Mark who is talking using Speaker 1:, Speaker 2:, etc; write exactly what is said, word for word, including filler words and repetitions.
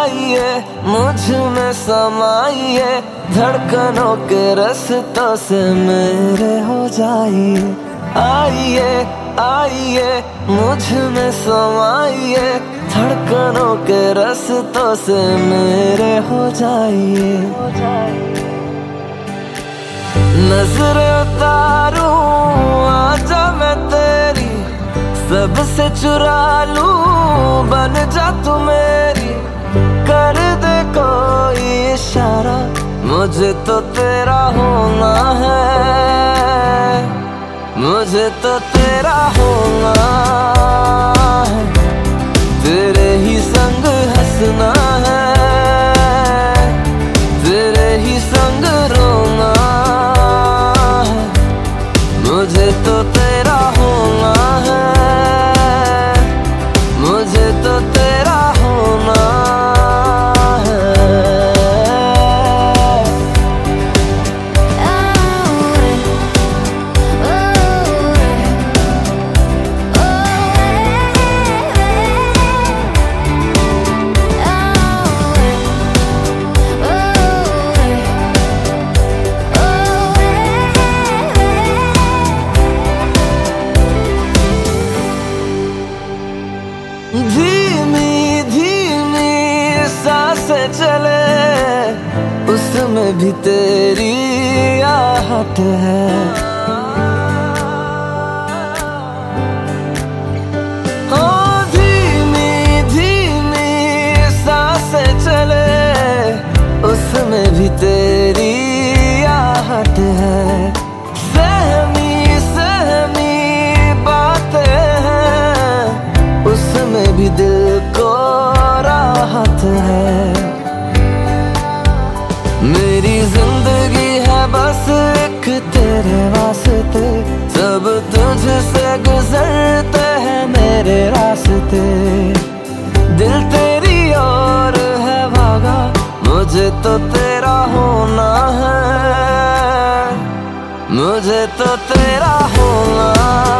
Speaker 1: आइए मुझ में समाइए, धड़कनों के रास्तों से मेरे हो जाइए। आइए आइए मुझ में समाइए, धड़कनों के रास्तों से मेरे हो जाइए। नजर उतारूं आजा मैं तेरी, सबसे चुरा लूं बन जा तू मेरी। कर दे कोई इशारा, मुझे तो तेरा होना है, मुझे तो तेरा होना है। तेरे ही संग हंसना है, तेरे ही संग रोना है। मुझे तो तेरा होना है, मुझे तो तेरा होना है। धीमी धीमी सांसें चले, उसमें भी तेरी आहट है। हो धीमी धीमी सांसें चले, उसमें भी तेरी आहट है। सहमी सहमी बातें हैं, उसमें भी दिल को राहत है। मेरी जिंदगी है बस एक तेरे वास्ते, सब तुझसे गुजरते हैं मेरे रास्ते। दिल तेरी ओर है भागा, मुझे तो तेरा होना है, मुझे तो तेरा होना